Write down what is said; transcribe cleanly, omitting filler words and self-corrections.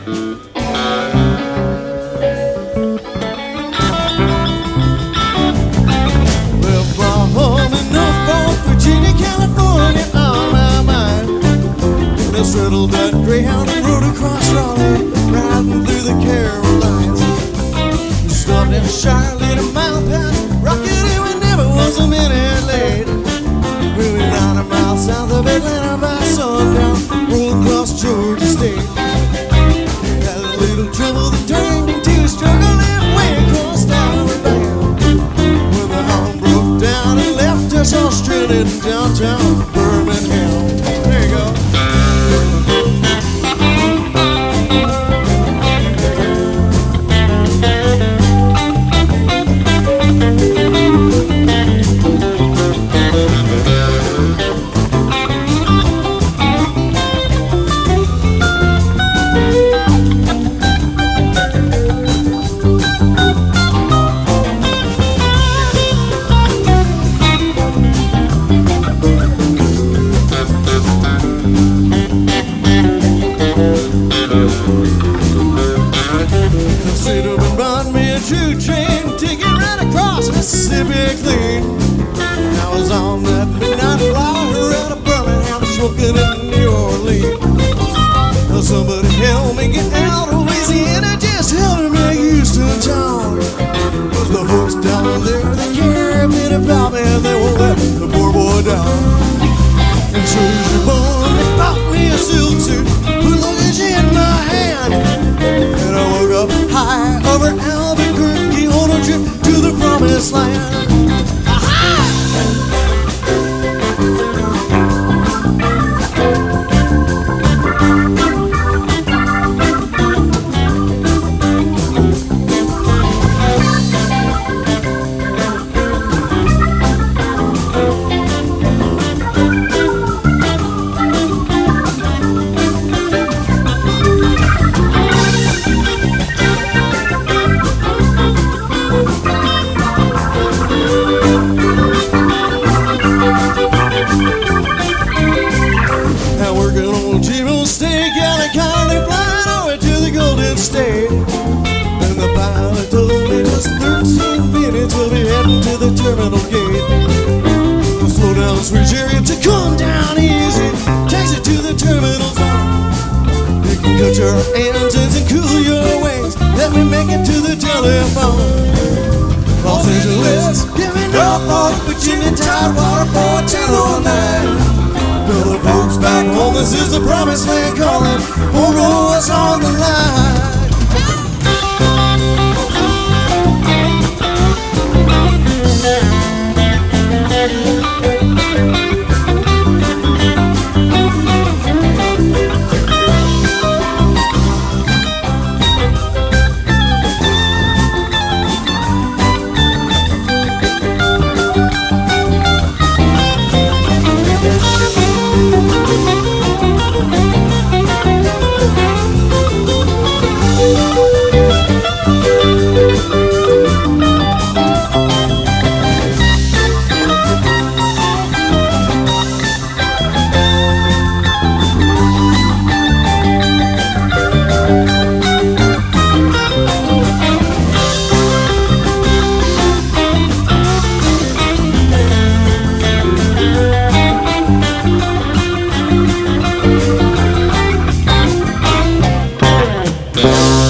Well, from in Norfolk, Virginia, California, on my mind. Let's riddle that Greyhound and rode across Raleigh, riding through the Carolines. We stopped in Charlotte, a mile past Rocket, and we never was a minute late. We were 90 miles south of Atlanta by sundown, rolled across Georgia State. Had a little trouble that turned into a struggle that way across Alabama. When the horn broke down and left us all stranded in downtown Birmingham. There you go. True train ticket right across Mississippi clean. I was on that midnight flyer out of Birmingham, smoking in New Orleans. Well, somebody help me get out of Louisiana, just help me make Houston town. Cause the folks down there, they care a bit about me, and they won't let the poor boy down. And so she born, they bought me a silk suit, put luggage in my hand, and I woke up high over Albuquerque on a trip to the promised land. State. And the pilot told me just 13 minutes we'll be heading to the terminal gate. We'll slow down, switch area to calm down easy. Takes it to the terminal zone. You can cut your engines and cool your wings. Let me make it to the telephone. Los Angeles, give me Norfolk, Virginia, Tidewater, 41009. Tell the folks back home this is the promised land calling. Pour us on the line. Yeah.